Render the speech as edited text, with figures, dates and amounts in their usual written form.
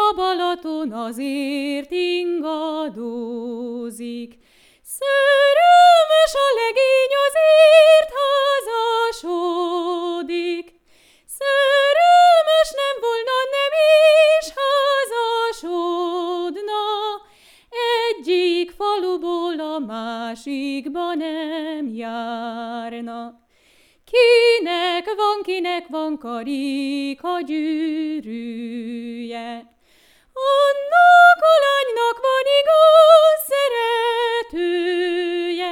a Balaton azért ingadózik. Szerelmes a legény, azért házasodik. Szerelmes nem volna, nem is házasodna. Egyik faluból a másikba nem járna. Kinek van karika gyűrűje, annak a lánynak van igaz szeretője.